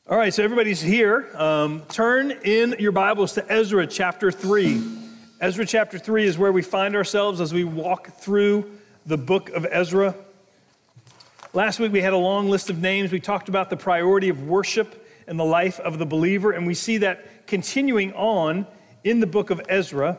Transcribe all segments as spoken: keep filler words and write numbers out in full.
All right, so everybody's here. Um, turn in your Bibles to Ezra chapter three. Ezra chapter three is where we find ourselves as we walk through the book of Ezra. Last week we had a long list of names. We talked about the priority of worship in the life of the believer, and we see that continuing on in the book of Ezra.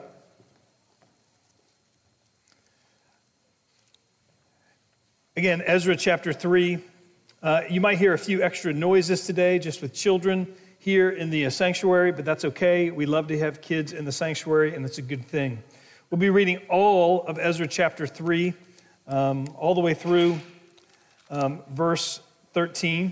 Again, Ezra chapter three. Uh, you might hear a few extra noises today just with children here in the uh, sanctuary, but that's okay. We love to have kids in the sanctuary, and it's a good thing. We'll be reading all of Ezra chapter three, um, all the way through um, verse thirteen.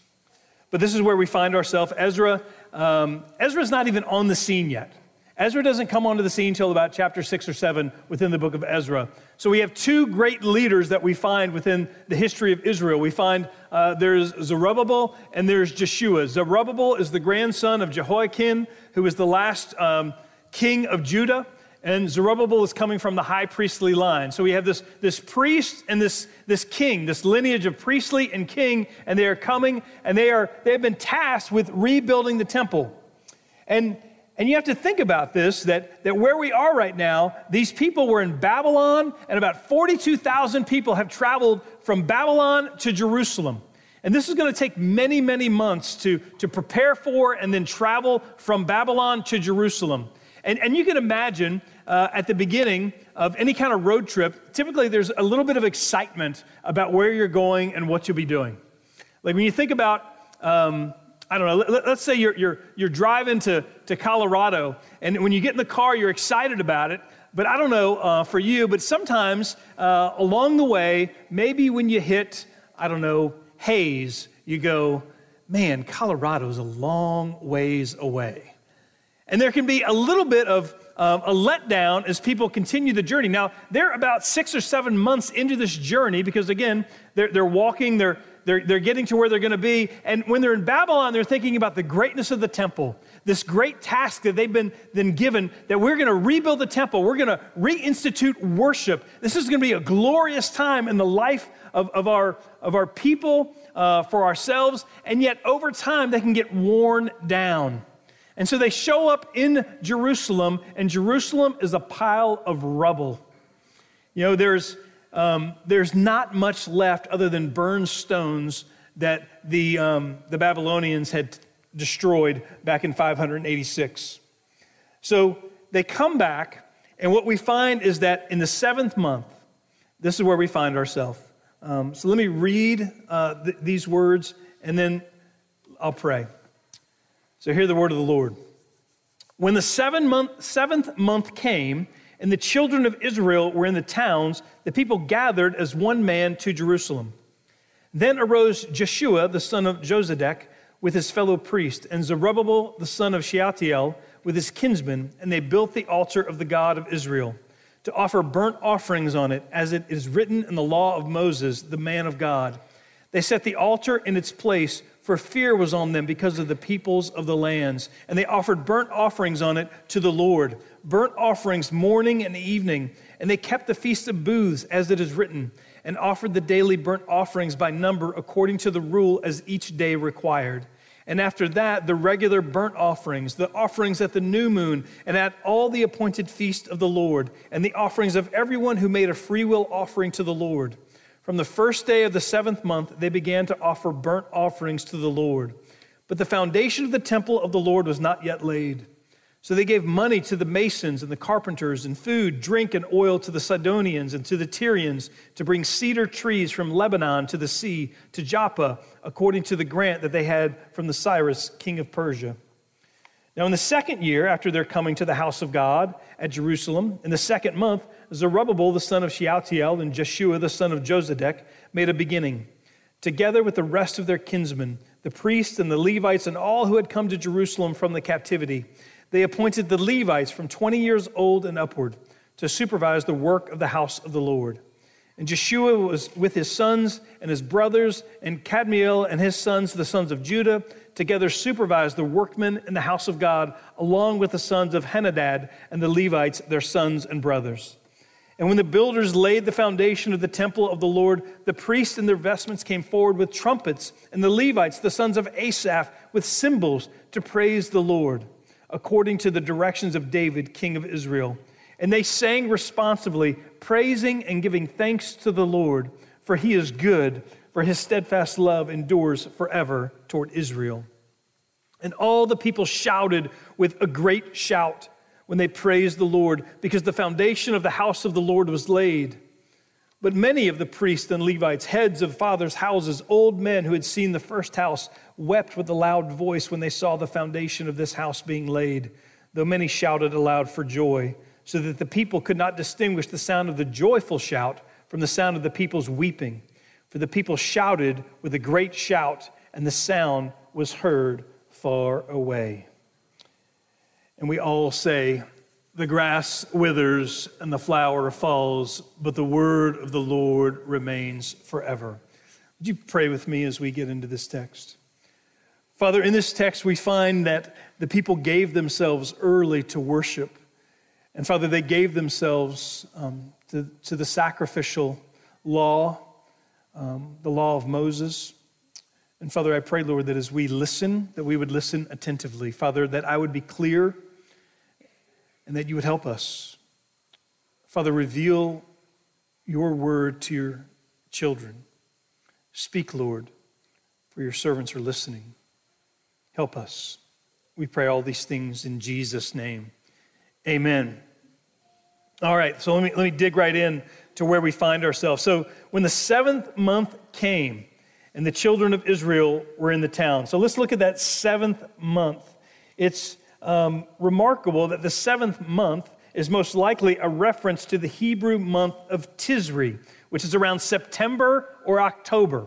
But this is where we find ourselves. Ezra, um, Ezra's not even on the scene yet. Ezra doesn't come onto the scene until about chapter six or seven within the book of Ezra. So we have two great leaders that we find within the history of Israel. We find uh, there's Zerubbabel and there's Jeshua. Zerubbabel is the grandson of Jehoiakim, who was the last um, king of Judah. And Zerubbabel is coming from the high priestly line. So we have this, this priest and this, this king, this lineage of priestly and king, and they are coming, and they are they have been tasked with rebuilding the temple. And And you have to think about this, that, that where we are right now, these people were in Babylon, and about forty-two thousand people have traveled from Babylon to Jerusalem. And this is going to take many, many months to, to prepare for and then travel from Babylon to Jerusalem. And, and you can imagine uh, at the beginning of any kind of road trip, typically there's a little bit of excitement about where you're going and what you'll be doing. Like when you think about... Um, I don't know, let's say you're, you're, you're driving to, to Colorado, and when you get in the car, you're excited about it. But I don't know uh, for you, but sometimes uh, along the way, maybe when you hit, I don't know, Hays, you go, man, Colorado's a long ways away. And there can be a little bit of um, a letdown as people continue the journey. Now, they're about six or seven months into this journey because, again, they're, they're walking, they're They're, they're getting to where they're going to be. And when they're in Babylon, they're thinking about the greatness of the temple, this great task that they've been then given, that we're going to rebuild the temple. We're going to reinstitute worship. This is going to be a glorious time in the life of, of, our, of our people, uh, for ourselves. And yet over time, they can get worn down. And so they show up in Jerusalem, and Jerusalem is a pile of rubble. You know, there's... Um, there's not much left other than burned stones that the, um, the Babylonians had destroyed back in five eighty-six. So they come back, and what we find is that in the seventh month, this is where we find ourselves. Um, so let me read uh, th- these words, and then I'll pray. So hear the word of the Lord. When the seven month, seventh month came, and the children of Israel were in the towns, the people gathered as one man to Jerusalem. Then arose Jeshua, the son of Jozadak, with his fellow priest, and Zerubbabel, the son of Shealtiel, with his kinsmen, and they built the altar of the God of Israel, to offer burnt offerings on it, as it is written in the law of Moses, the man of God. They set the altar in its place, for fear was on them because of the peoples of the lands. And they offered burnt offerings on it to the Lord, burnt offerings morning and evening. And they kept the feast of booths, as it is written, and offered the daily burnt offerings by number according to the rule as each day required. And after that, the regular burnt offerings, the offerings at the new moon, and at all the appointed feast of the Lord, and the offerings of everyone who made a freewill offering to the Lord. From the first day of the seventh month, they began to offer burnt offerings to the Lord. But the foundation of the temple of the Lord was not yet laid. So they gave money to the masons and the carpenters, and food, drink, and oil to the Sidonians and to the Tyrians, to bring cedar trees from Lebanon to the sea, to Joppa, according to the grant that they had from the Cyrus, king of Persia. Now in the second year, after their coming to the house of God at Jerusalem, in the second month, Zerubbabel, the son of Shealtiel, and Jeshua, the son of Jozadak, made a beginning, together with the rest of their kinsmen, the priests and the Levites, and all who had come to Jerusalem from the captivity. They appointed the Levites from twenty years old and upward to supervise the work of the house of the Lord. And Jeshua was with his sons and his brothers, and Kadmiel and his sons, the sons of Judah, together supervised the workmen in the house of God, along with the sons of Henadad and the Levites, their sons and brothers. And when the builders laid the foundation of the temple of the Lord, the priests in their vestments came forward with trumpets, and the Levites, the sons of Asaph, with cymbals to praise the Lord, according to the directions of David, king of Israel. And they sang responsively, praising and giving thanks to the Lord, for he is good, for his steadfast love endures forever toward Israel. And all the people shouted with a great shout when they praised the Lord, because the foundation of the house of the Lord was laid. But many of the priests and Levites, heads of fathers' houses, old men who had seen the first house, wept with a loud voice when they saw the foundation of this house being laid, though many shouted aloud for joy, so that the people could not distinguish the sound of the joyful shout from the sound of the people's weeping. For the people shouted with a great shout, and the sound was heard far away. And we all say, the grass withers and the flower falls, but the word of the Lord remains forever. Would you pray with me as we get into this text? Father, in this text, we find that the people gave themselves early to worship. And Father, they gave themselves um, to, to the sacrificial law, um, the law of Moses. And Father, I pray, Lord, that as we listen, that we would listen attentively. Father, that I would be clear and that you would help us. Father, reveal your word to your children. Speak, Lord, for your servants are listening. Help us. We pray all these things in Jesus' name. Amen. All right, so let me, let me dig right in to where we find ourselves. So when the seventh month came and the children of Israel were in the town. So let's look at that seventh month. It's um, remarkable that the seventh month is most likely a reference to the Hebrew month of Tisri, which is around September or October.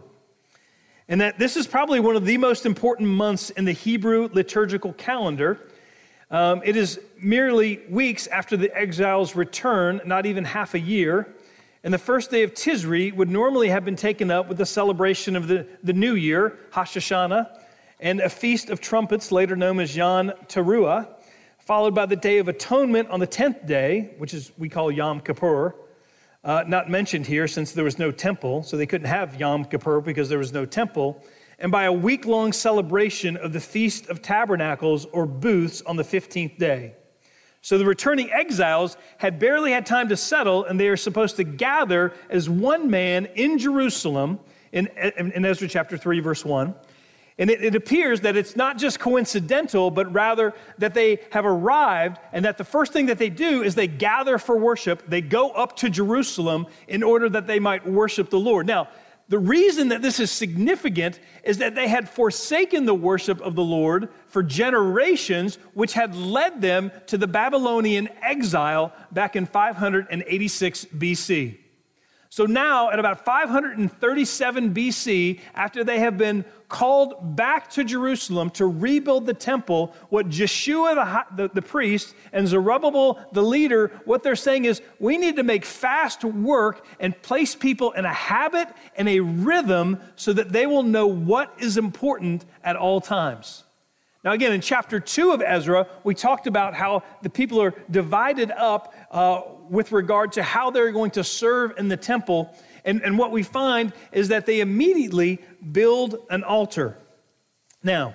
And that this is probably one of the most important months in the Hebrew liturgical calendar. Um, it is merely weeks after the exiles' return, not even half a year. And the first day of Tisri would normally have been taken up with the celebration of the, the new year, Hashanah, and a feast of trumpets, later known as Yom Teruah, followed by the Day of Atonement on the tenth day, which is we call Yom Kippur, uh, not mentioned here since there was no temple, so they couldn't have Yom Kippur because there was no temple, and by a week-long celebration of the Feast of Tabernacles or Booths on the fifteenth day. So the returning exiles had barely had time to settle, and they are supposed to gather as one man in Jerusalem in, in Ezra chapter three, verse one. And it, it appears that it's not just coincidental, but rather that they have arrived and that the first thing that they do is they gather for worship. They go up to Jerusalem in order that they might worship the Lord. Now, the reason that this is significant is that they had forsaken the worship of the Lord for generations, which had led them to the Babylonian exile back in five eighty-six B C. So now, at about five thirty-seven B C, after they have been called back to Jerusalem to rebuild the temple, what Jeshua the, the, the priest and Zerubbabel the leader, what they're saying is, we need to make fast work and place people in a habit and a rhythm so that they will know what is important at all times. Now again, in chapter two of Ezra, we talked about how the people are divided up uh, with regard to how they're going to serve in the temple. And, and what we find is that they immediately build an altar. Now,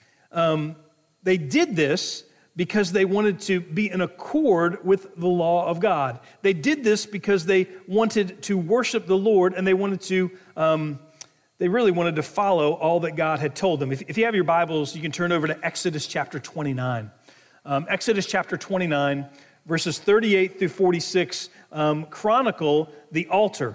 um, they did this because they wanted to be in accord with the law of God. They did this because they wanted to worship the Lord, and they wanted to, um, they really wanted to follow all that God had told them. If, if you have your Bibles, you can turn over to Exodus chapter twenty-nine. Um, Exodus chapter twenty-nine, verses thirty-eight through forty-six, um, chronicle the altar.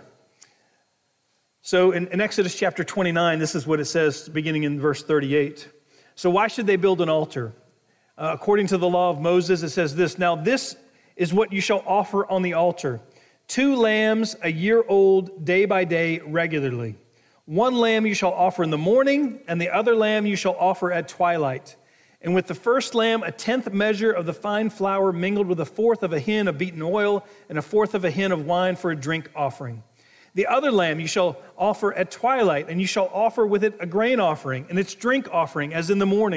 So in, in Exodus chapter twenty-nine, this is what it says, beginning in verse thirty-eight. So why should they build an altar? Uh, according to the law of Moses, it says this, now this is what you shall offer on the altar. Two lambs, a year old, day by day, regularly. One lamb you shall offer in the morning, and the other lamb you shall offer at twilight. And with the first lamb, a tenth measure of the fine flour mingled with a fourth of a hin of beaten oil, and a fourth of a hin of wine for a drink offering. The other lamb you shall offer at twilight, and you shall offer with it a grain offering and its drink offering as in the morning.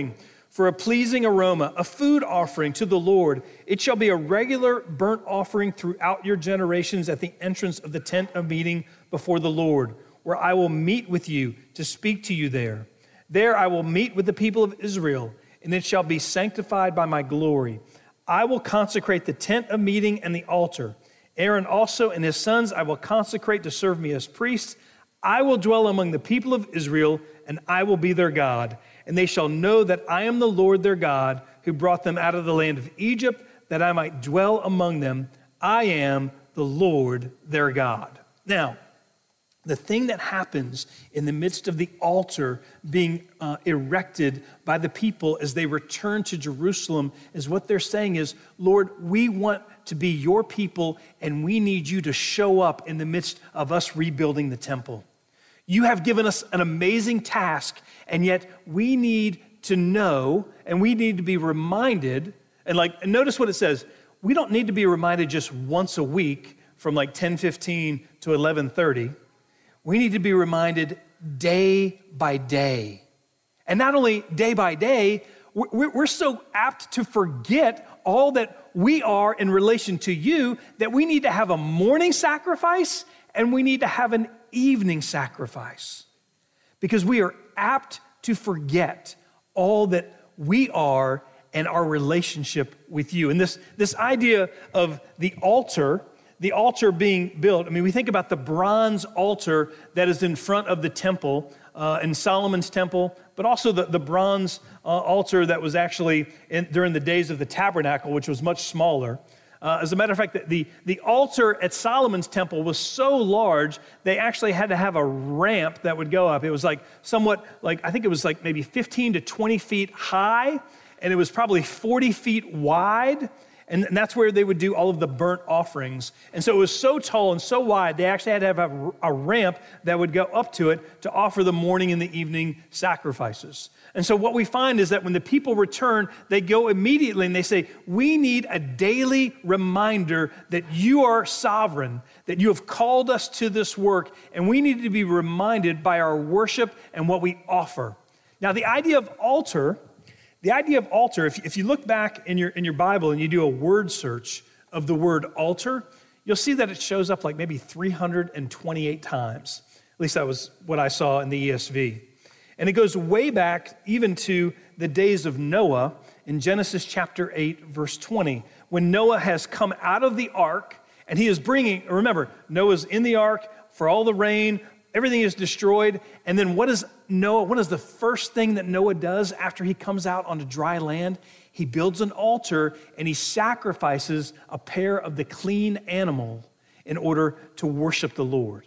for a pleasing aroma, a food offering to the Lord. It shall be a regular burnt offering throughout your generations at the entrance of the tent of meeting before the Lord, where I will meet with you to speak to you there. There I will meet with the people of Israel, and it shall be sanctified by my glory. I will consecrate the tent of meeting and the altar. Aaron also and his sons I will consecrate to serve me as priests. I will dwell among the people of Israel, and I will be their God. And they shall know that I am the Lord their God, who brought them out of the land of Egypt, that I might dwell among them. I am the Lord their God. Now, the thing that happens in the midst of the altar being uh, erected by the people as they return to Jerusalem is what they're saying is, Lord, we want to be your people, and we need you to show up in the midst of us rebuilding the temple. You have given us an amazing task, and yet we need to know, and we need to be reminded, and like, and notice what it says, we don't need to be reminded just once a week from like ten fifteen to eleven thirty. We need to be reminded day by day. And not only day by day, we're so apt to forget all that we are in relation to you that we need to have a morning sacrifice and we need to have an evening sacrifice, because we are apt to forget all that we are and our relationship with you. And this, this idea of the altar, the altar being built, I mean, we think about the bronze altar that is in front of the temple, uh, in Solomon's temple, but also the, the bronze uh, altar that was actually in, during the days of the tabernacle, which was much smaller. Uh, as a matter of fact, the, the altar at Solomon's temple was so large, they actually had to have a ramp that would go up. It was like somewhat like, I think it was like maybe fifteen to twenty feet high, and it was probably forty feet wide. And that's where they would do all of the burnt offerings. And so it was so tall and so wide, they actually had to have a, a ramp that would go up to it to offer the morning and the evening sacrifices. And so what we find is that when the people return, they go immediately and they say, we need a daily reminder that you are sovereign, that you have called us to this work, and we need to be reminded by our worship and what we offer. Now, the idea of altar, the idea of altar, if, if you look back in your, in your Bible and you do a word search of the word altar, you'll see that it shows up like maybe three hundred twenty-eight times. At least that was what I saw in the E S V. And it goes way back even to the days of Noah in Genesis chapter eight, verse twenty, when Noah has come out of the ark and he is bringing, remember, Noah's in the ark for all the rain, everything is destroyed. And then what is Noah, what is the first thing that Noah does after he comes out onto dry land? He builds an altar and he sacrifices a pair of the clean animal in order to worship the Lord.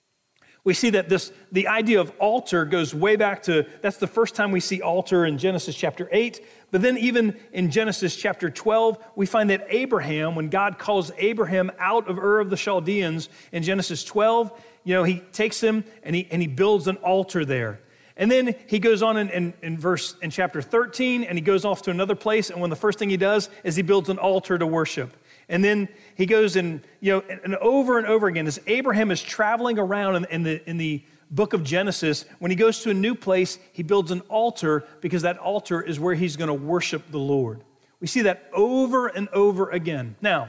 We see that this, the idea of altar goes way back to, that's the first time we see altar in Genesis chapter eight. But then even in Genesis chapter twelve, we find that Abraham, when God calls Abraham out of Ur of the Chaldeans in Genesis twelve, you know, he takes him and he, and he builds an altar there. And then he goes on in, in, in verse, in chapter thirteen, and he goes off to another place. And when the first thing he does is he builds an altar to worship. And then he goes and, you know, and, and over and over again, as Abraham is traveling around in, in the in the book of Genesis, when he goes to a new place, he builds an altar because that altar is where he's going to worship the Lord. We see that over and over again. Now,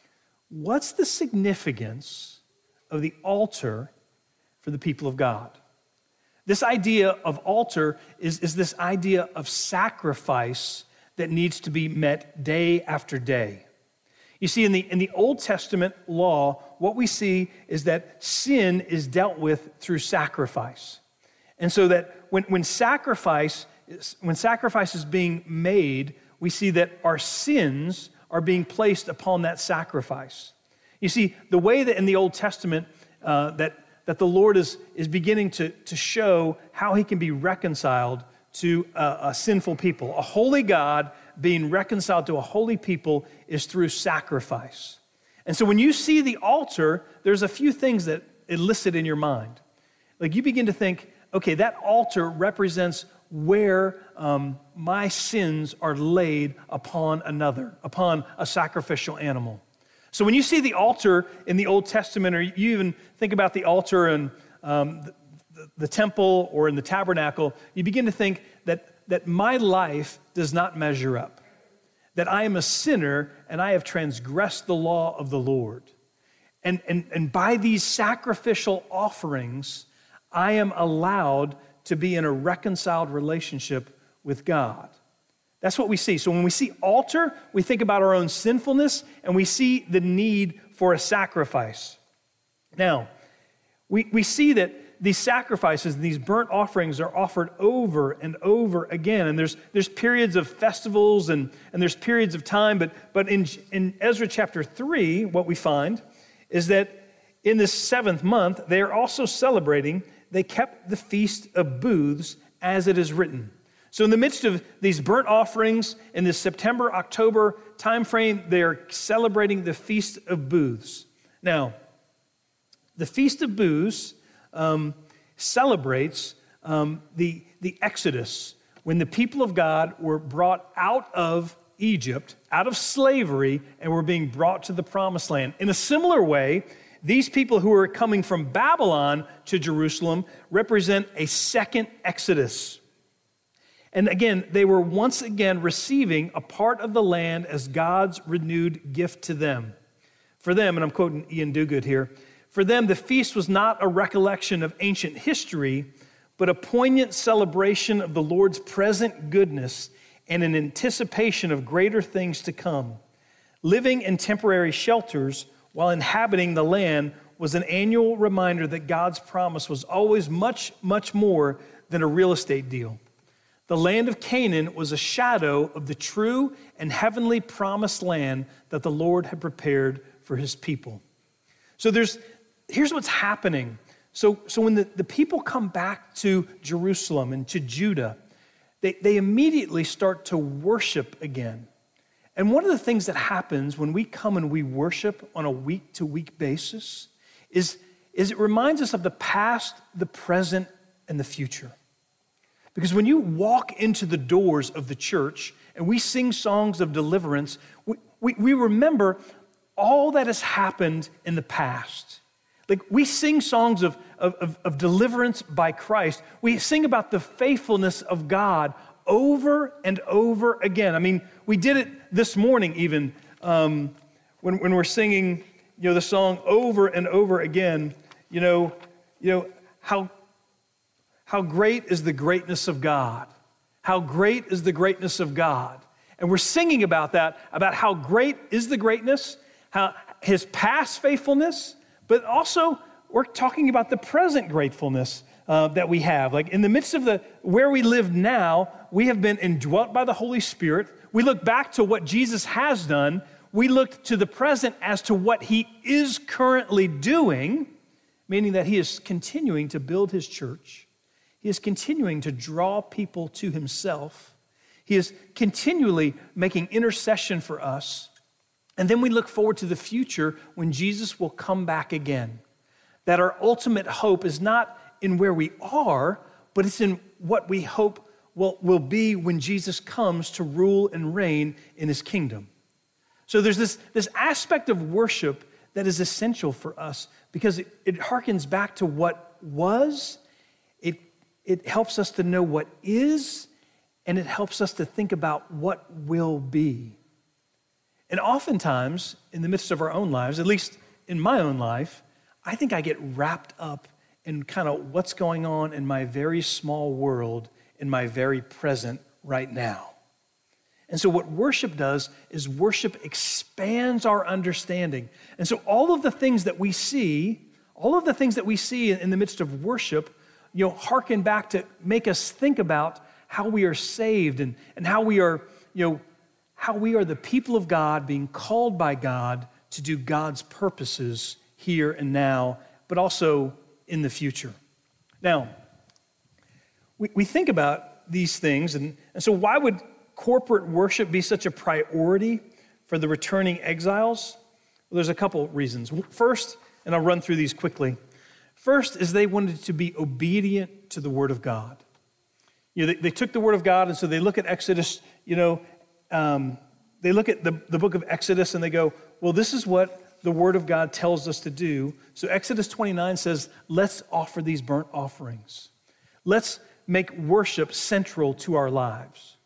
what's the significance of the altar for the people of God? This idea of altar is, is this idea of sacrifice that needs to be met day after day. You see, in the, in the Old Testament law, what we see is that sin is dealt with through sacrifice. And so that when, when, sacrifice, when sacrifice is being made, we see that our sins are being placed upon that sacrifice. You see, the way that in the Old Testament uh, that, that the Lord is, is beginning to, to show how he can be reconciled to a, a sinful people, a holy God being reconciled to a holy people is through sacrifice. And so when you see the altar, there's a few things that elicit in your mind. Like you begin to think, okay, that altar represents where um, my sins are laid upon another, upon a sacrificial animal. So when you see the altar in the Old Testament, or you even think about the altar in um, the, the, the temple or in the tabernacle, you begin to think that that my life does not measure up, that I am a sinner and I have transgressed the law of the Lord. And, and, and by these sacrificial offerings, I am allowed to be in a reconciled relationship with God. That's what we see. So when we see altar, we think about our own sinfulness and we see the need for a sacrifice. Now, we, we see that these sacrifices, these burnt offerings are offered over and over again. And there's, there's periods of festivals and, and there's periods of time. But, but in, in Ezra chapter three, what we find is that in this seventh month, they are also celebrating, they kept the Feast of Booths as it is written. So in the midst of these burnt offerings in this September, October timeframe, they are celebrating the Feast of Booths. Now, the Feast of Booths um, celebrates um, the, the Exodus, when the people of God were brought out of Egypt, out of slavery, and were being brought to the Promised Land. In a similar way, these people who are coming from Babylon to Jerusalem represent a second Exodus. And again, they were once again receiving a part of the land as God's renewed gift to them. For them, and I'm quoting Ian Duguid here, for them, the feast was not a recollection of ancient history, but a poignant celebration of the Lord's present goodness and an anticipation of greater things to come. Living in temporary shelters while inhabiting the land was an annual reminder that God's promise was always much, much more than a real estate deal. The land of Canaan was a shadow of the true and heavenly promised land that the Lord had prepared for his people. So there's, here's what's happening. So, so when the, the people come back to Jerusalem and to Judah, they, they immediately start to worship again. And one of the things that happens when we come and we worship on a week-to-week basis is, is it reminds us of the past, the present, and the future. Because when you walk into the doors of the church and we sing songs of deliverance, we, we, we remember all that has happened in the past. Like we sing songs of, of, of deliverance by Christ. We sing about the faithfulness of God over and over again. I mean, we did it this morning even um, when, when we're singing, you know, the song over and over again. You know, you know how, how great is the greatness of God. How great is the greatness of God. And we're singing about that, about how great is the greatness, how his past faithfulness, but also we're talking about the present gratefulness uh, that we have. Like in the midst of the where we live now, we have been indwelt by the Holy Spirit. We look back to what Jesus has done. We look to the present as to what he is currently doing, meaning that he is continuing to build his church. He is continuing to draw people to himself. He is continually making intercession for us. And then we look forward to the future when Jesus will come back again. That our ultimate hope is not in where we are, but it's in what we hope will, will be when Jesus comes to rule and reign in his kingdom. So there's this, this aspect of worship that is essential for us because it, it harkens back to what was, it, it helps us to know what is, and it helps us to think about what will be. And oftentimes, in the midst of our own lives, at least in my own life, I think I get wrapped up in kind of what's going on in my very small world, in my very present right now. And so what worship does is worship expands our understanding. And so all of the things that we see, all of the things that we see in the midst of worship, you know, hearken back to make us think about how we are saved and, and how we are, you know, how we are the people of God being called by God to do God's purposes here and now, but also in the future. Now, we, we think about these things, and, and so why would corporate worship be such a priority for the returning exiles? Well, there's a couple reasons. First, and I'll run through these quickly. First is they wanted to be obedient to the Word of God. You know, they, they took the Word of God, and so they look at Exodus, you know, Um, they look at the, the book of Exodus and they go, well, this is what the Word of God tells us to do. So Exodus twenty-nine says, let's offer these burnt offerings. Let's make worship central to our lives.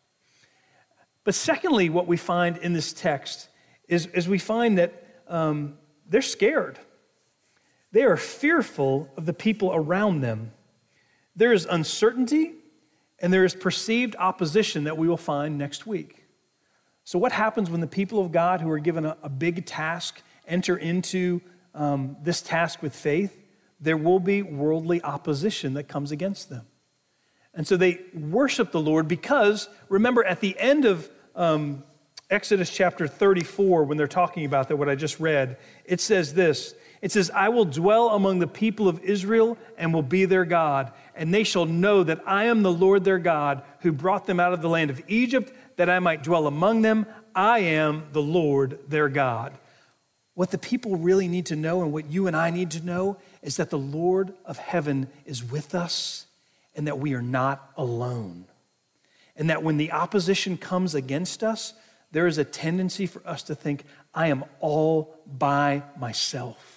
But secondly, what we find in this text is, is we find that um, they're scared. They are fearful of the people around them. There is uncertainty and there is perceived opposition that we will find next week. So what happens when the people of God who are given a, a big task enter into um, this task with faith? There will be worldly opposition that comes against them. And so they worship the Lord because, remember, at the end of um, Exodus chapter thirty-four, when they're talking about that, what I just read, it says this. It says, I will dwell among the people of Israel and will be their God, and they shall know that I am the Lord their God who brought them out of the land of Egypt, that I might dwell among them. I am the Lord their God. What the people really need to know and what you and I need to know is that the Lord of heaven is with us and that we are not alone. And that when the opposition comes against us, there is a tendency for us to think, I am all by myself.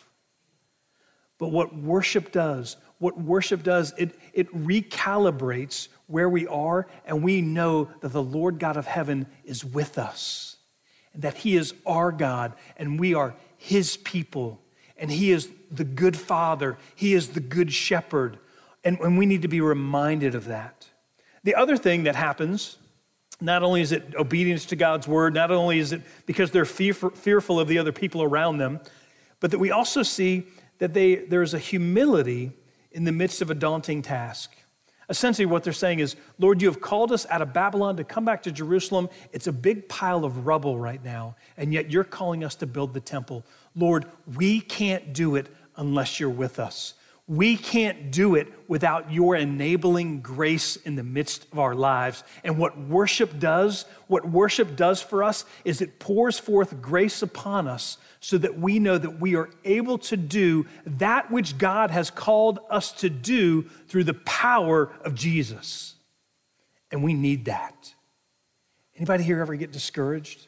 But what worship does, what worship does, it, it recalibrates where we are, and we know that the Lord God of heaven is with us, and that he is our God, and we are his people, and he is the good father, he is the good shepherd, and, and we need to be reminded of that. The other thing that happens, not only is it obedience to God's word, not only is it because they're fear, fearful of the other people around them, but that we also see that they, there's a humility in the midst of a daunting task. Essentially what they're saying is, Lord, you have called us out of Babylon to come back to Jerusalem. It's a big pile of rubble right now, and yet you're calling us to build the temple. Lord, we can't do it unless you're with us. We can't do it without your enabling grace in the midst of our lives. And what worship does, what worship does for us is it pours forth grace upon us so that we know that we are able to do that which God has called us to do through the power of Jesus. And we need that. Anybody here ever get discouraged?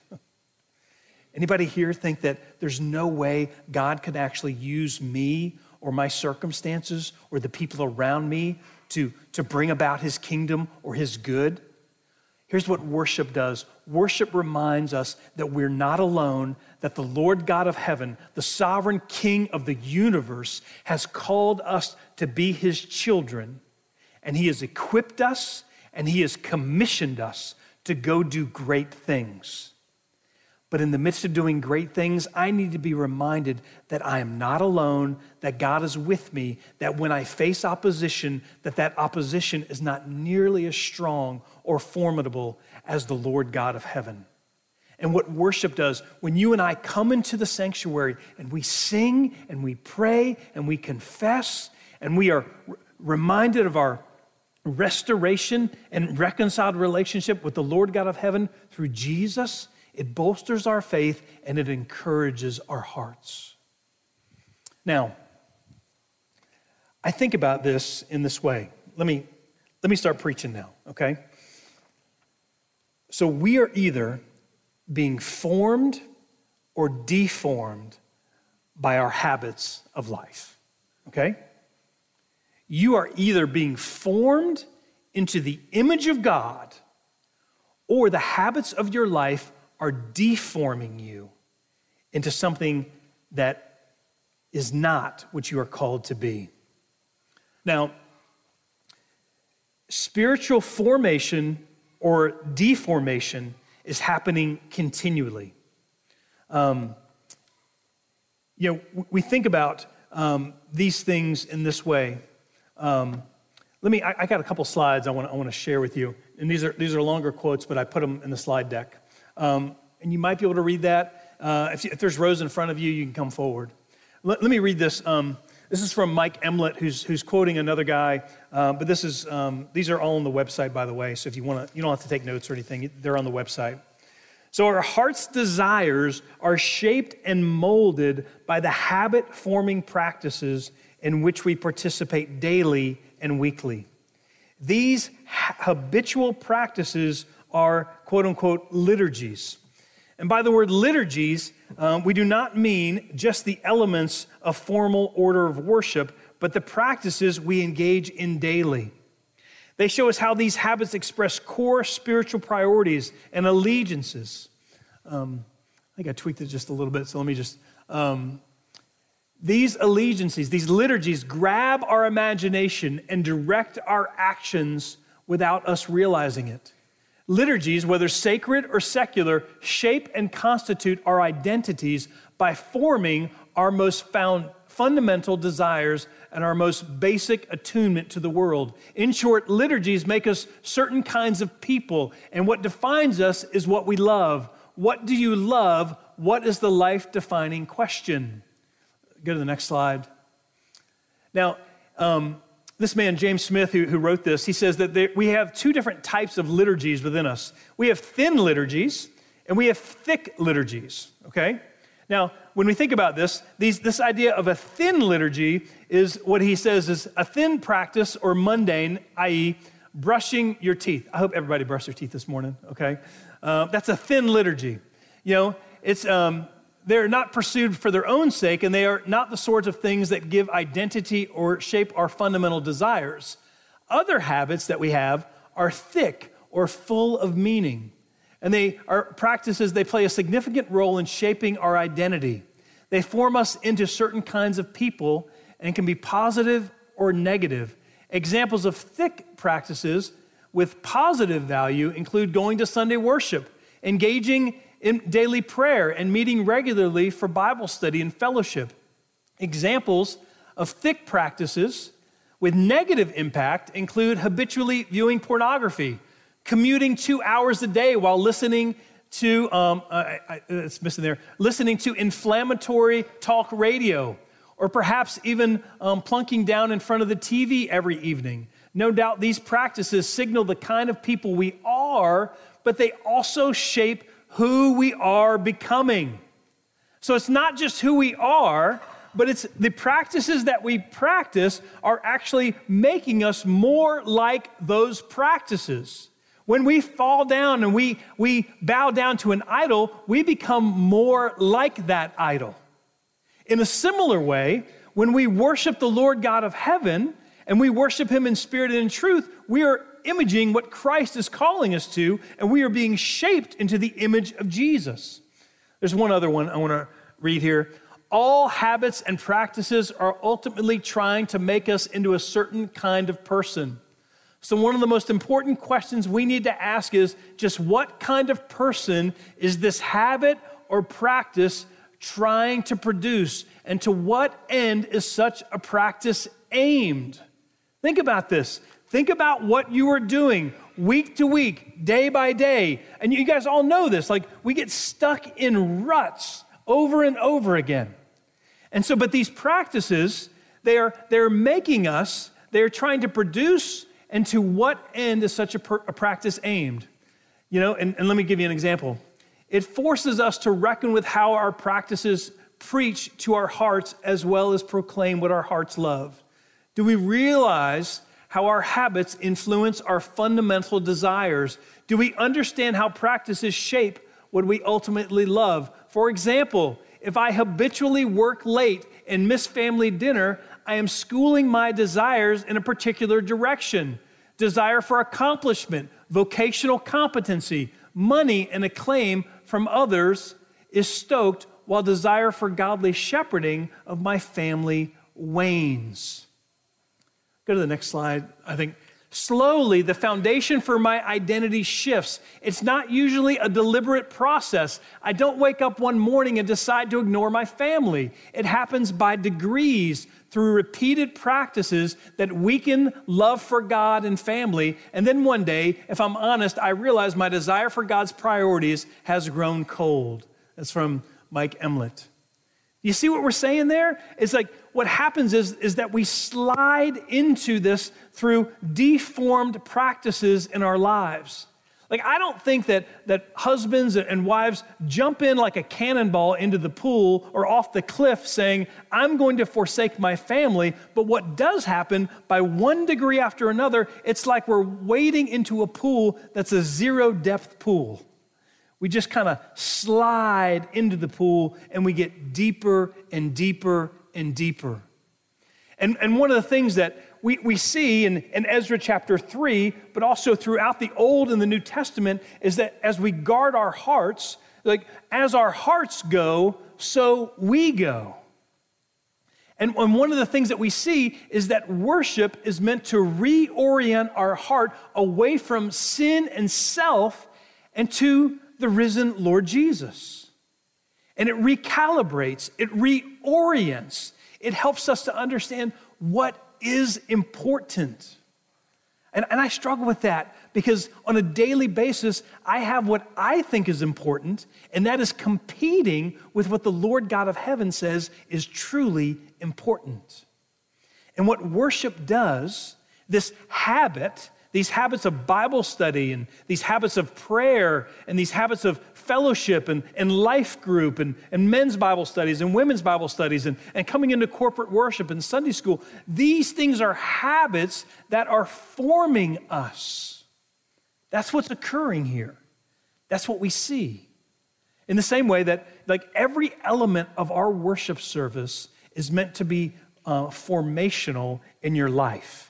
Anybody here think that there's no way God could actually use me or my circumstances or the people around me to, to bring about his kingdom or his good? Here's what worship does. Worship reminds us that we're not alone, that the Lord God of heaven, the sovereign King of the universe, has called us to be his children, and he has equipped us and he has commissioned us to go do great things. But in the midst of doing great things, I need to be reminded that I am not alone, that God is with me, that when I face opposition, that that opposition is not nearly as strong or formidable as the Lord God of heaven. And what worship does, when you and I come into the sanctuary and we sing and we pray and we confess and we are r- reminded of our restoration and reconciled relationship with the Lord God of heaven through Jesus, it bolsters our faith and it encourages our hearts. Now, I think about this in this way. Let me, let me start preaching now, okay? So we are either being formed or deformed by our habits of life, okay? You are either being formed into the image of God or the habits of your life are deforming you into something that is not what you are called to be. Now, spiritual formation or deformation is happening continually. Um, you know, we think about um, these things in this way. Um, let me, I, I got a couple slides I want, I want to share with you. And these are, these are longer quotes, but I put them in the slide deck. Um, and you might be able to read that. Uh, if, you, if there's rows in front of you, you can come forward. Let, let me read this. Um, this is from Mike Emlet, who's, who's quoting another guy. Uh, but this is, um, these are all on the website, by the way. So if you want to, you don't have to take notes or anything. They're on the website. So our heart's desires are shaped and molded by the habit-forming practices in which we participate daily and weekly. These ha- habitual practices are quote-unquote liturgies. And by the word liturgies, um, we do not mean just the elements of formal order of worship, but the practices we engage in daily. They show us how these habits express core spiritual priorities and allegiances. Um, I think I tweaked it just a little bit, so let me just... Um, these allegiances, these liturgies grab our imagination and direct our actions without us realizing it. Liturgies, whether sacred or secular, shape and constitute our identities by forming our most found fundamental desires and our most basic attunement to the world. In short, liturgies make us certain kinds of people, and what defines us is what we love. What do you love? What is the life-defining question? Go to the next slide. Now, um, this man, James Smith, who, who wrote this, he says that there, we have two different types of liturgies within us. We have thin liturgies, and we have thick liturgies, okay? Now, when we think about this, these, this idea of a thin liturgy is what he says is a thin practice or mundane, that is brushing your teeth. I hope everybody brushed their teeth this morning, okay? Uh, that's a thin liturgy. You know, it's um, they're not pursued for their own sake, and they are not the sorts of things that give identity or shape our fundamental desires. Other habits that we have are thick or full of meaning. And they are practices, they play a significant role in shaping our identity. They form us into certain kinds of people and can be positive or negative. Examples of thick practices with positive value include going to Sunday worship, engaging in daily prayer, and meeting regularly for Bible study and fellowship. Examples of thick practices with negative impact include habitually viewing pornography, commuting two hours a day while listening to, um, I, I, it's missing there, listening to inflammatory talk radio, or perhaps even um, plunking down in front of the T V every evening. No doubt these practices signal the kind of people we are, but they also shape who we are becoming. So it's not just who we are, but it's the practices that we practice are actually making us more like those practices. When we fall down and we, we bow down to an idol, we become more like that idol. In a similar way, when we worship the Lord God of heaven and we worship him in spirit and in truth, we are imaging what Christ is calling us to, and we are being shaped into the image of Jesus. There's one other one I want to read here. All habits and practices are ultimately trying to make us into a certain kind of person. So one of the most important questions we need to ask is just what kind of person is this habit or practice trying to produce, and to what end is such a practice aimed? Think about this. Think about what you are doing week to week, day by day. And you guys all know this, like we get stuck in ruts over and over again. And so, but these practices, they are, they're making us, they're trying to produce, and to what end is such a, per, a practice aimed? You know, and, and let me give you an example. It forces us to reckon with how our practices preach to our hearts as well as proclaim what our hearts love. Do we realize how our habits influence our fundamental desires? Do we understand how practices shape what we ultimately love? For example, if I habitually work late and miss family dinner, I am schooling my desires in a particular direction. Desire for accomplishment, vocational competency, money, and acclaim from others is stoked, while desire for godly shepherding of my family wanes. Go to the next slide. I think slowly the foundation for my identity shifts. It's not usually a deliberate process. I don't wake up one morning and decide to ignore my family. It happens by degrees through repeated practices that weaken love for God and family. And then one day, if I'm honest, I realize my desire for God's priorities has grown cold. That's from Mike Emlet. You see what we're saying there? It's like what happens is, is that we slide into this through deformed practices in our lives. Like, I don't think that, that husbands and wives jump in like a cannonball into the pool or off the cliff saying, I'm going to forsake my family. But what does happen, by one degree after another, it's like we're wading into a pool that's a zero depth pool. We just kind of slide into the pool and we get deeper and deeper and deeper. And, and one of the things that we, we see in, in Ezra chapter three, but also throughout the Old and the New Testament, is that as we guard our hearts, like as our hearts go, so we go. And, and one of the things that we see is that worship is meant to reorient our heart away from sin and self and to the risen Lord Jesus. And it recalibrates, it reorients, it helps us to understand what is important. And, and I struggle with that because on a daily basis, I have what I think is important, and that is competing with what the Lord God of heaven says is truly important. And what worship does, this habit, these habits of Bible study and these habits of prayer and these habits of fellowship and, and life group and, and men's Bible studies and women's Bible studies and, and coming into corporate worship and Sunday school, these things are habits that are forming us. That's what's occurring here. That's what we see. In the same way that like every element of our worship service is meant to be uh, formational in your life.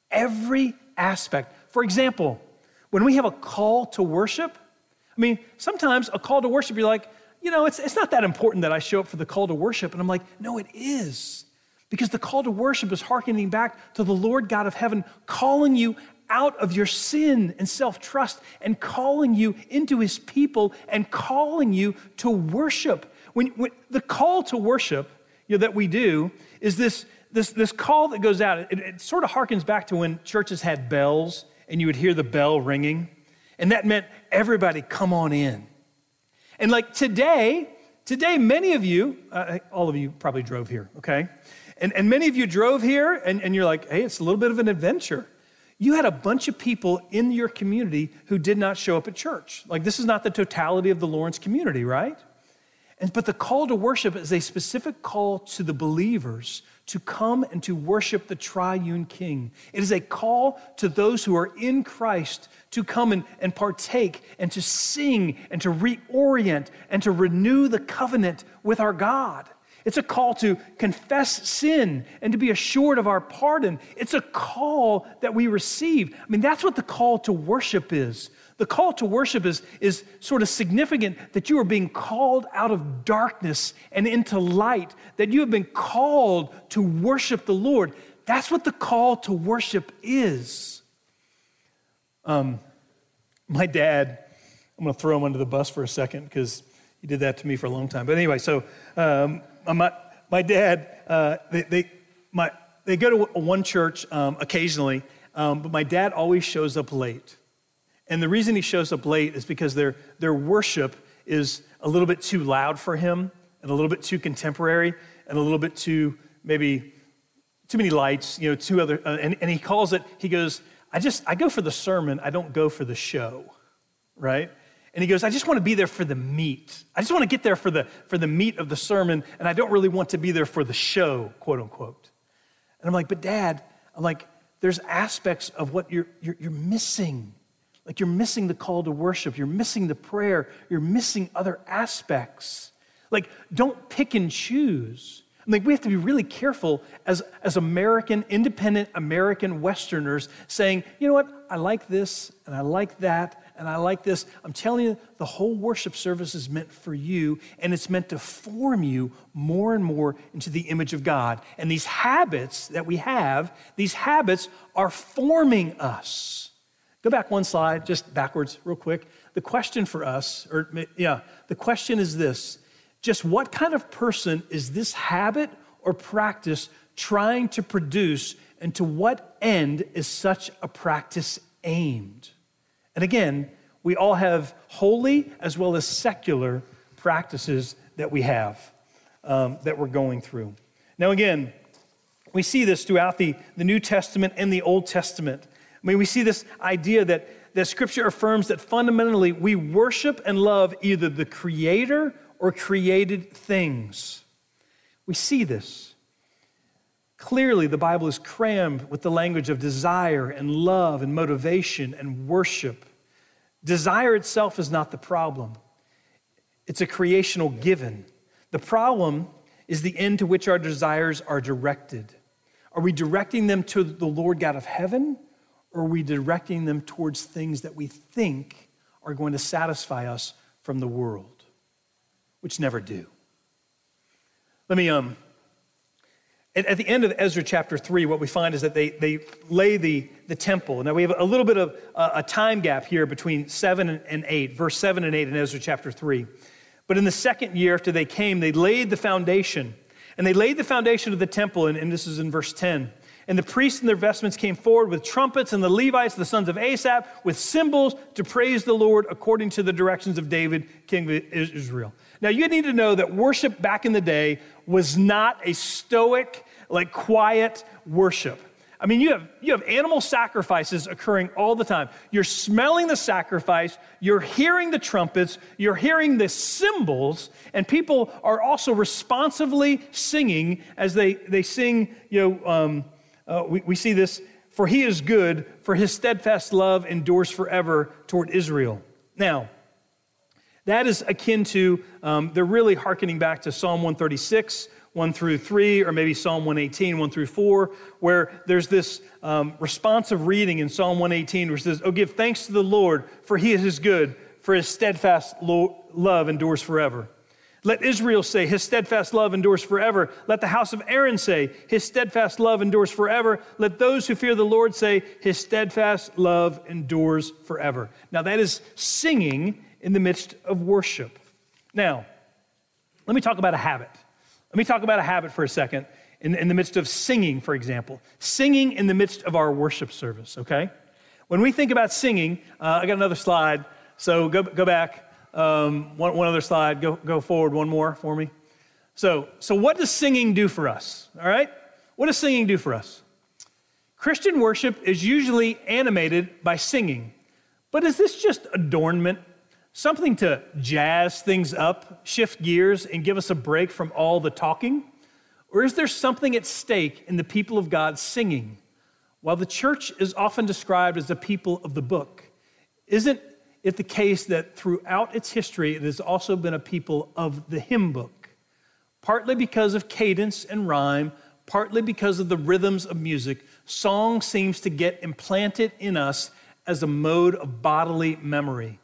Every aspect. For example, when we have a call to worship, I mean, sometimes a call to worship, you're like, you know, it's, it's not that important that I show up for the call to worship. And I'm like, no, it is. Because the call to worship is hearkening back to the Lord God of heaven, calling you out of your sin and self-trust and calling you into his people and calling you to worship. When, when the call to worship, you know, that we do is this, this, this call that goes out. It, it sort of harkens back to when churches had bells and you would hear the bell ringing. And that meant everybody come on in. And like today, today many of you, uh, all of you probably drove here, okay? And, and many of you drove here and, and you're like, hey, it's a little bit of an adventure. You had a bunch of people in your community who did not show up at church. Like this is not the totality of the Lawrence community, right? And, but the call to worship is a specific call to the believers to come and to worship the triune King. It is a call to those who are in Christ to come and, and partake and to sing and to reorient and to renew the covenant with our God. It's a call to confess sin and to be assured of our pardon. It's a call that we receive. I mean, that's what the call to worship is. The call to worship is, is sort of significant that you are being called out of darkness and into light, that you have been called to worship the Lord. That's what the call to worship is. Um, my dad, I'm going to throw him under the bus for a second because he did that to me for a long time. But anyway, so um, my, my dad, uh, they, they, my, they go to one church um, occasionally, um, but my dad always shows up late. And the reason he shows up late is because their, their worship is a little bit too loud for him and a little bit too contemporary and a little bit too, maybe, too many lights, you know, two other, uh, and, and he calls it, he goes, I just, I go for the sermon, I don't go for the show, right? And he goes, I just want to be there for the meat. I just want to get there for the, for the meat of the sermon, and I don't really want to be there for the show, quote unquote. And I'm like, but Dad, I'm like, there's aspects of what you're, you're, you're missing. Like you're missing the call to worship, you're missing the prayer, you're missing other aspects. Like don't pick and choose. I mean, we have to be really careful as, as American, independent American Westerners saying, you know what, I like this and I like that and I like this. I'm telling you, the whole worship service is meant for you and it's meant to form you more and more into the image of God. And these habits that we have, these habits are forming us. Go back one slide, just backwards real quick. The question for us, or yeah, the question is this. Just what kind of person is this habit or practice trying to produce, and to what end is such a practice aimed? And again, we all have holy as well as secular practices that we have, um, that we're going through. Now again, we see this throughout the, the New Testament and the Old Testament. I mean, we see this idea that, that Scripture affirms that fundamentally we worship and love either the Creator or created things. We see this. Clearly, the Bible is crammed with the language of desire and love and motivation and worship. Desire itself is not the problem. It's a creational given. The problem is the end to which our desires are directed. Are we directing them to the Lord God of heaven, or are we directing them towards things that we think are going to satisfy us from the world, which never do? Let me, um, at, at the end of Ezra chapter three, what we find is that they, they lay the, the temple. Now we have a little bit of a, a time gap here between seven and, and eight, verse seven and eight in Ezra chapter three. But in the second year after they came, they laid the foundation. And they laid the foundation of the temple, and, and this is in verse ten. And the priests in their vestments came forward with trumpets, and the Levites, the sons of Asaph, with cymbals to praise the Lord according to the directions of David, king of Israel. Now, you need to know that worship back in the day was not a stoic, like quiet worship. I mean, you have you have animal sacrifices occurring all the time. You're smelling the sacrifice, you're hearing the trumpets, you're hearing the cymbals, and people are also responsively singing as they, they sing, you know, um, uh, we, we see this, for he is good, for his steadfast love endures forever toward Israel. Now, that is akin to, um, they're really hearkening back to Psalm one thirty-six, one through three, or maybe Psalm one eighteen, one through four, where there's this um, responsive reading in Psalm one eighteen, which says, oh, give thanks to the Lord, for he is good, for his steadfast lo- love endures forever. Let Israel say, his steadfast love endures forever. Let the house of Aaron say, his steadfast love endures forever. Let those who fear the Lord say, his steadfast love endures forever. Now that is singing in the midst of worship. Now, let me talk about a habit. Let me talk about a habit for a second in, in the midst of singing, for example. Singing in the midst of our worship service, okay? When we think about singing, uh, I got another slide, so go, go back. Um, one, one other slide, go, go forward one more for me. So, so what does singing do for us, all right? What does singing do for us? Christian worship is usually animated by singing, but is this just adornment? Something to jazz things up, shift gears, and give us a break from all the talking? Or is there something at stake in the people of God singing? While the church is often described as the people of the book, isn't it the case that throughout its history, it has also been a people of the hymn book? Partly because of cadence and rhyme, partly because of the rhythms of music, song seems to get implanted in us as a mode of bodily memory.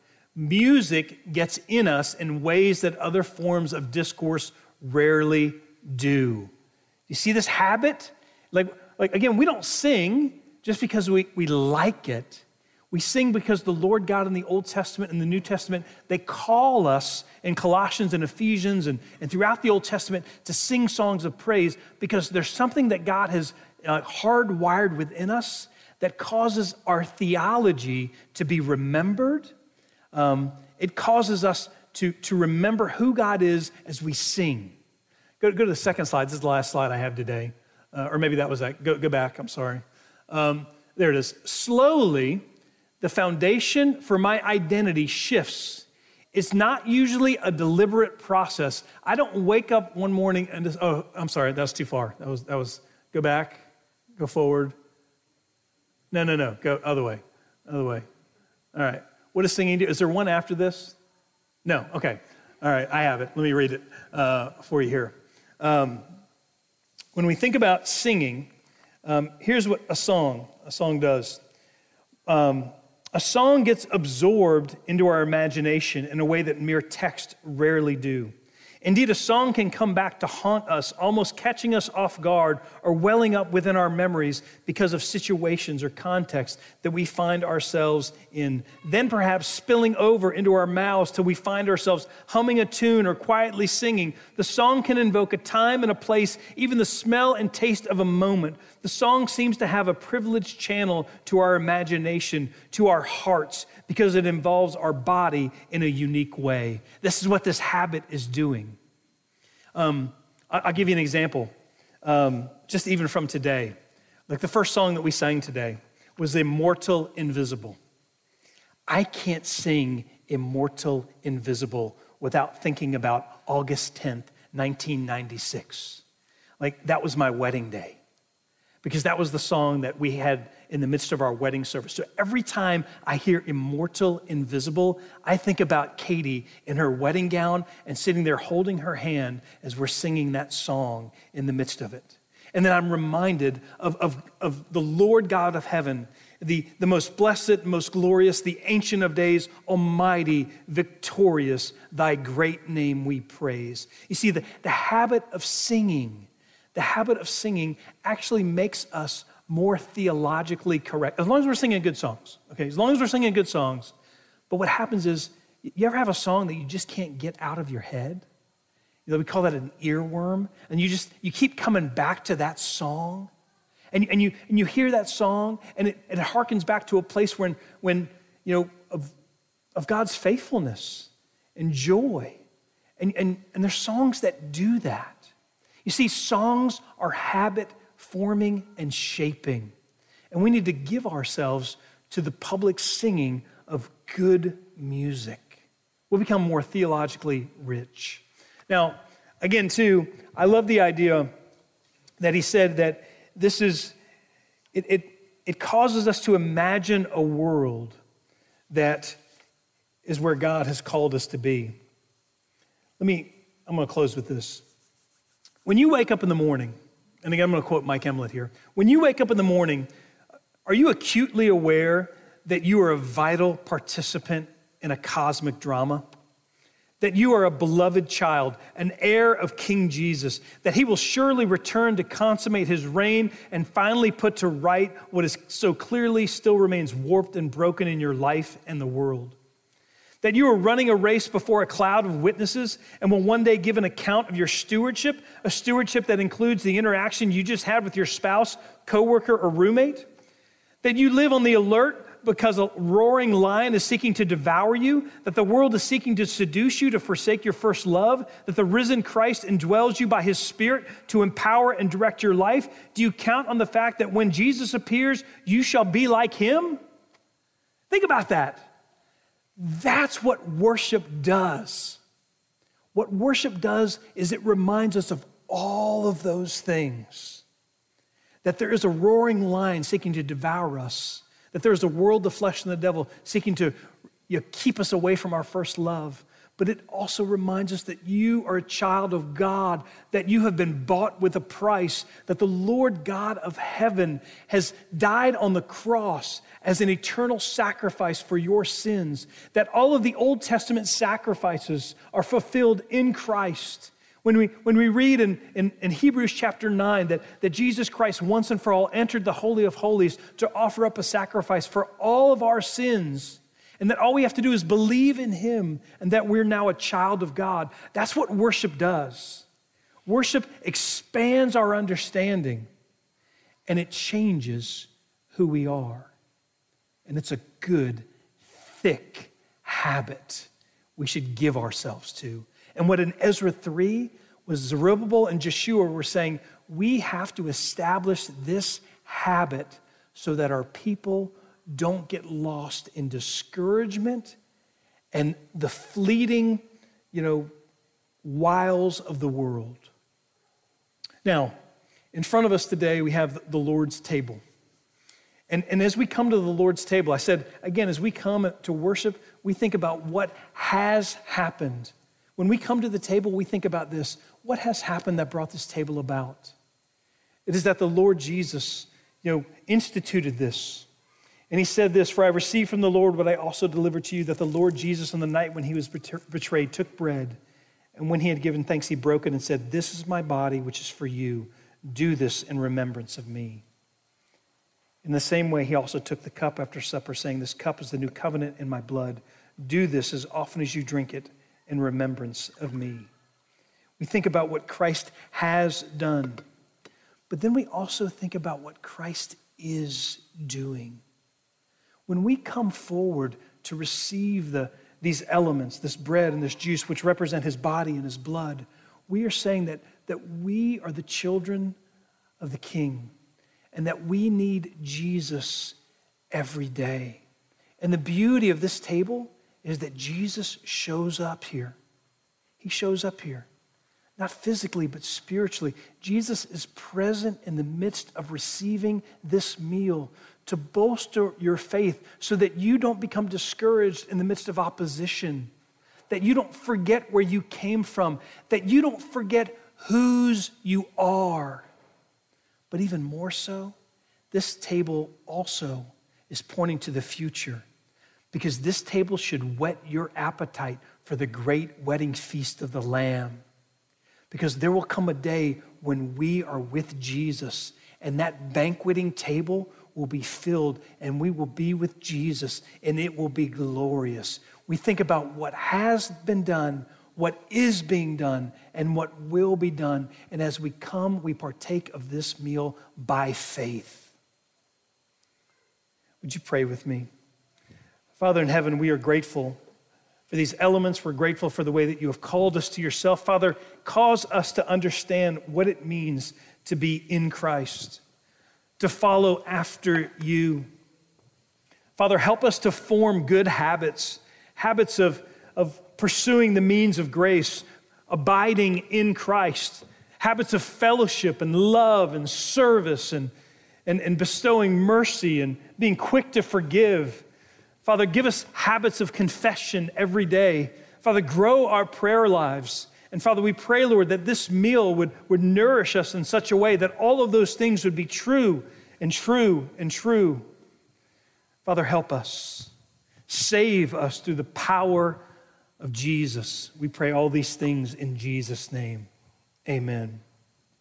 Music gets in us in ways that other forms of discourse rarely do. You see this habit? Like, like again, we don't sing just because we, we like it. We sing because the Lord God in the Old Testament and the New Testament, they call us in Colossians and Ephesians and, and throughout the Old Testament to sing songs of praise because there's something that God has uh, hardwired within us that causes our theology to be remembered. Um, it causes us to, to remember who God is as we sing. Go, go to the second slide. This is the last slide I have today. Uh, or maybe that was that. Go, go back. I'm sorry. Um, there it is. Slowly, the foundation for my identity shifts. It's not usually a deliberate process. I don't wake up one morning and just, oh, I'm sorry, that was too far. That was, that was, go back, go forward. No, no, no, go other way, other way. All right. What does singing do? Is there one after this? No, okay. All right, I have it. Let me read it uh, for you here. Um, when we think about singing, um, here's what a song, a song does. Um, A song gets absorbed into our imagination in a way that mere text rarely do. Indeed, a song can come back to haunt us, almost catching us off guard or welling up within our memories because of situations or contexts that we find ourselves in. Then perhaps spilling over into our mouths till we find ourselves humming a tune or quietly singing. The song can invoke a time and a place, even the smell and taste of a moment. The song seems to have a privileged channel to our imagination, to our hearts, because it involves our body in a unique way. This is what this habit is doing. Um, I'll give you an example, um, just even from today. Like the first song that we sang today was Immortal Invisible. I can't sing Immortal Invisible without thinking about August tenth, nineteen ninety-six. Like that was my wedding day, because that was the song that we had in the midst of our wedding service. So every time I hear Immortal Invisible, I think about Katie in her wedding gown and sitting there holding her hand as we're singing that song in the midst of it. And then I'm reminded of, of, of the Lord God of heaven, the, the most blessed, most glorious, the Ancient of Days, almighty, victorious, thy great name we praise. You see, the, the habit of singing, the habit of singing actually makes us more theologically correct, as long as we're singing good songs, okay? As long as we're singing good songs. But what happens is, you ever have a song that you just can't get out of your head? You know, we call that an earworm, and you just, you keep coming back to that song, and, and, you, and you hear that song, and it, it harkens back to a place when, when you know, of, of God's faithfulness and joy, and, and, and there's songs that do that. You see, songs are habit forming and shaping, and we need to give ourselves to the public singing of good music. We'll become more theologically rich. Now, again, too, I love the idea that he said that this is, it, it, it causes us to imagine a world that is where God has called us to be. Let me, I'm going to close with this. When you wake up in the morning, and again, I'm going to quote Mike Emlet here. When you wake up in the morning, are you acutely aware that you are a vital participant in a cosmic drama? That you are a beloved child, an heir of King Jesus, that he will surely return to consummate his reign and finally put to right what is so clearly still remains warped and broken in your life and the world. That you are running a race before a cloud of witnesses and will one day give an account of your stewardship, a stewardship that includes the interaction you just had with your spouse, coworker, or roommate. That you live on the alert because a roaring lion is seeking to devour you, that the world is seeking to seduce you to forsake your first love, that the risen Christ indwells you by his Spirit to empower and direct your life? Do you count on the fact that when Jesus appears, you shall be like him? Think about that. That's what worship does. What worship does is it reminds us of all of those things. That there is a roaring lion seeking to devour us, that there is a world, the flesh, and the devil seeking to you know, keep us away from our first love. But it also reminds us that you are a child of God, that you have been bought with a price, that the Lord God of heaven has died on the cross as an eternal sacrifice for your sins, that all of the Old Testament sacrifices are fulfilled in Christ. When we, when we read in, in, in Hebrews chapter nine that, that Jesus Christ once and for all entered the Holy of Holies to offer up a sacrifice for all of our sins, and that all we have to do is believe in him and that we're now a child of God. That's what worship does. Worship expands our understanding and it changes who we are. And it's a good, thick habit we should give ourselves to. And what in Ezra three was Zerubbabel and Joshua were saying, we have to establish this habit so that our people don't get lost in discouragement and the fleeting, you know, wiles of the world. Now, in front of us today, we have the Lord's table. And, and as we come to the Lord's table, I said, again, as we come to worship, we think about what has happened. When we come to the table, we think about this. What has happened that brought this table about? It is that the Lord Jesus, you know, instituted this. And he said this, for I received from the Lord what I also delivered to you, that the Lord Jesus on the night when he was betrayed took bread. And when he had given thanks, he broke it and said, this is my body, which is for you. Do this in remembrance of me. In the same way, he also took the cup after supper, saying, this cup is the new covenant in my blood. Do this as often as you drink it in remembrance of me. We think about what Christ has done, but then we also think about what Christ is doing. When we come forward to receive the, these elements, this bread and this juice, which represent his body and his blood, we are saying that, that we are the children of the King and that we need Jesus every day. And the beauty of this table is that Jesus shows up here. He shows up here, not physically, but spiritually. Jesus is present in the midst of receiving this meal to bolster your faith so that you don't become discouraged in the midst of opposition, that you don't forget where you came from, that you don't forget whose you are. But even more so, this table also is pointing to the future, because this table should whet your appetite for the great wedding feast of the Lamb. Because there will come a day when we are with Jesus, and that banqueting table will be filled, and we will be with Jesus, and it will be glorious. We think about what has been done, what is being done, and what will be done. And as we come, we partake of this meal by faith. Would you pray with me? Father in heaven, we are grateful for these elements. We're grateful for the way that you have called us to yourself. Father, cause us to understand what it means to be in Christ, to follow after you. Father, help us to form good habits, habits of, of pursuing the means of grace, abiding in Christ, habits of fellowship and love and service and, and, and bestowing mercy and being quick to forgive. Father, give us habits of confession every day. Father, grow our prayer lives. And Father, we pray, Lord, that this meal would, would nourish us in such a way that all of those things would be true and true and true. Father, help us. Save us through the power of Jesus. We pray all these things in Jesus' name. Amen.